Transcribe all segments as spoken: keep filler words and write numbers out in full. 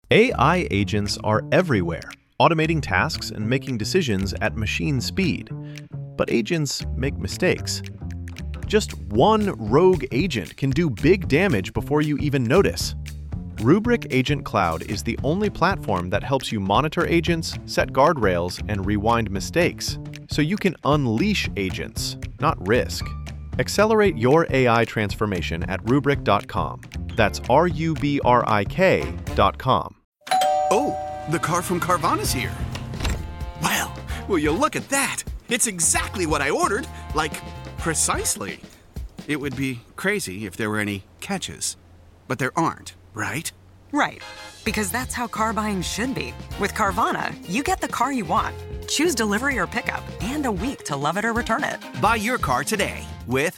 A I agents are everywhere, automating tasks and making decisions at machine speed. But agents make mistakes. Just one rogue agent can do big damage before you even notice. Rubrik Agent Cloud is the only platform that helps you monitor agents, set guardrails, and rewind mistakes, so you can unleash agents, not risk. Accelerate your A I transformation at rubrik dot com. That's R U B R I K dot com. Oh, the car from Carvana's here. Wow, will you look at that? It's exactly what I ordered, like, precisely. It would be crazy if there were any catches, but there aren't, right? Right, because that's how car buying should be. With Carvana, you get the car you want. Choose delivery or pickup, and a week to love it or return it. Buy your car today with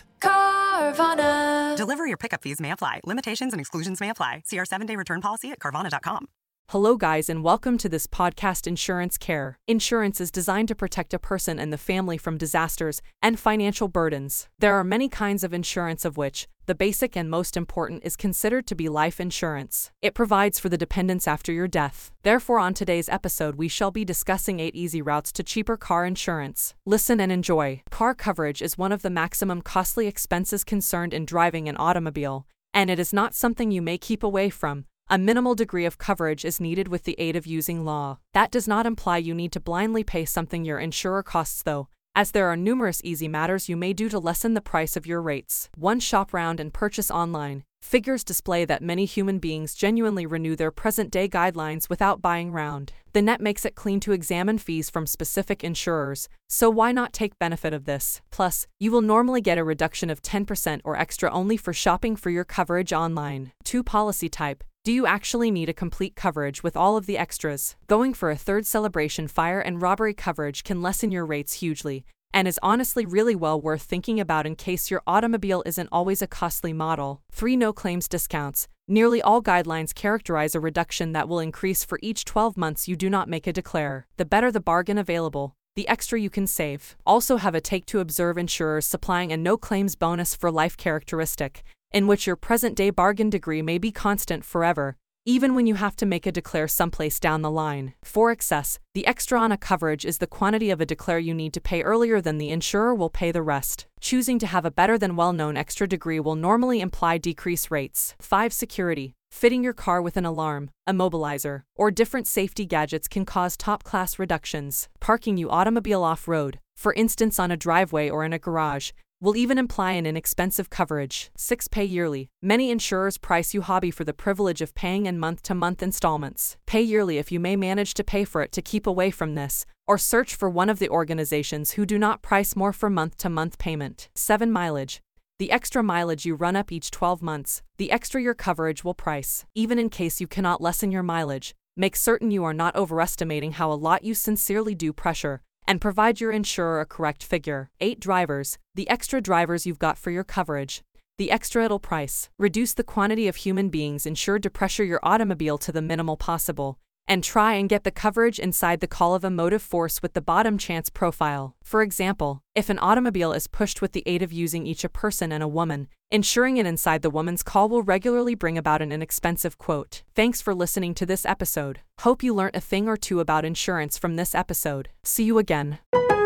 Carvana. Delivery or pickup fees may apply. Limitations and exclusions may apply. See our seven-day return policy at Carvana dot com. Hello guys and welcome to this podcast Insurance Care. Insurance is designed to protect a person and the family from disasters and financial burdens. There are many kinds of insurance, of which the basic and most important is considered to be life insurance. It provides for the dependents after your death. Therefore, on today's episode, we shall be discussing eight easy routes to cheaper car insurance. Listen and enjoy. Car coverage is one of the maximum costly expenses concerned in driving an automobile, and it is not something you may keep away from. A minimal degree of coverage is needed with the aid of using law. That does not imply you need to blindly pay something your insurer costs, though, as there are numerous easy matters you may do to lessen the price of your rates. one Shop round and purchase online. Figures display that many human beings genuinely renew their present-day guidelines without buying round. The net makes it clean to examine fees from specific insurers, so why not take benefit of this? Plus, you will normally get a reduction of ten percent or extra only for shopping for your coverage online. two Policy type. Do you actually need a complete coverage with all of the extras? Going for a third celebration fire and robbery coverage can lessen your rates hugely, and is honestly really well worth thinking about in case your automobile isn't always a costly model. three No claims discounts. Nearly all guidelines characterize a reduction that will increase for each twelve months you do not make a declare. The better the bargain available, the extra you can save. Also have a take to observe insurers supplying a no claims bonus for life characteristic, in which your present-day bargain degree may be constant forever, even when you have to make a declare someplace down the line. For excess, the extra on a coverage is the quantity of a declare you need to pay earlier than the insurer will pay the rest. Choosing to have a better than well-known extra degree will normally imply decreased rates. five Security. Fitting your car with an alarm, immobilizer, or different safety gadgets can cause top-class reductions. Parking your automobile off-road, for instance on a driveway or in a garage, will even imply an inexpensive coverage. six Pay yearly. Many insurers price you hobby for the privilege of paying in month-to-month installments. Pay yearly if you may manage to pay for it to keep away from this, or search for one of the organizations who do not price more for month-to-month payment. seven Mileage. The extra mileage you run up each twelve months, the extra your coverage will price. Even in case you cannot lessen your mileage, make certain you are not overestimating how a lot you sincerely do pressure, and provide your insurer a correct figure. eight Drivers. The extra drivers you've got for your coverage, the extra it'll price. Reduce the quantity of human beings insured to pressure your automobile to the minimal possible, and try and get the coverage inside the call of a motive force with the bottom chance profile. For example, if an automobile is pushed with the aid of using each a person and a woman, insuring it inside the woman's call will regularly bring about an inexpensive quote. Thanks for listening to this episode. Hope you learnt a thing or two about insurance from this episode. See you again.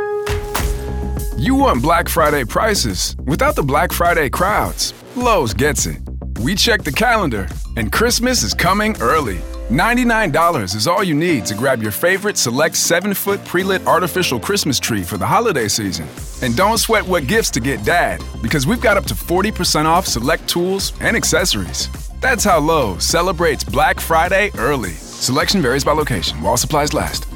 You want Black Friday prices without the Black Friday crowds. Lowe's gets it. We check the calendar, and Christmas is coming early. ninety-nine dollars is all you need to grab your favorite select seven-foot pre-lit artificial Christmas tree for the holiday season. And don't sweat what gifts to get Dad, because we've got up to forty percent off select tools and accessories. That's how Lowe's celebrates Black Friday early. Selection varies by location, while supplies last.